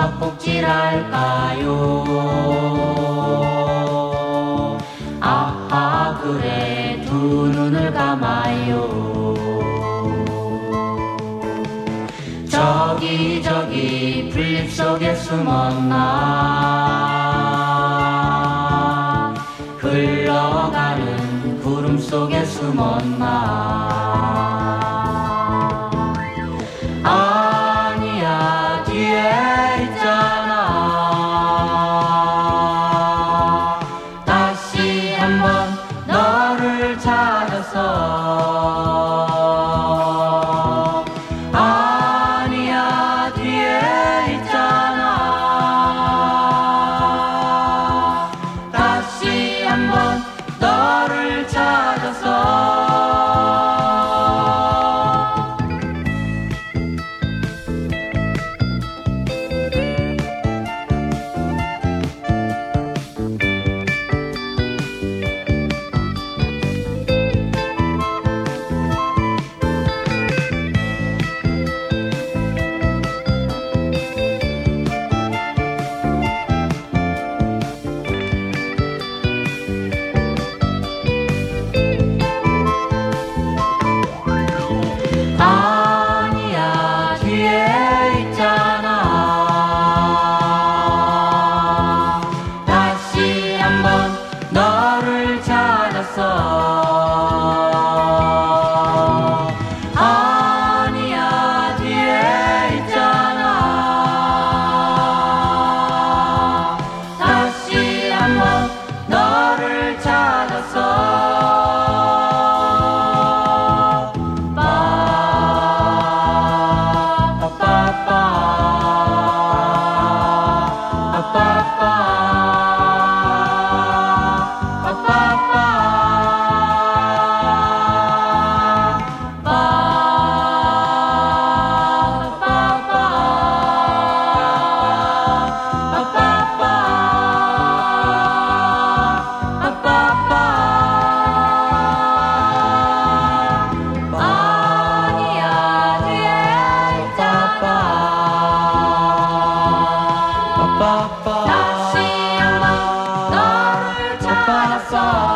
숨바꼭질할까요? 아하 그래 두 눈을 감아요. 저기 풀잎 속에 숨었나, 흘러가는 구름 속에 숨었나. 아니야 뒤에 있잖아. 다시 한번 너를 찾았어. 아니야 뒤에 있잖아. 다시 한번 너를 찾았어. 아니야 뒤에 있잖아. 다시 한번 너를 찾았어. 아니야 뒤에 있잖아. 다시 한번 너를 찾았어. 다시 한번 너를 찾았어.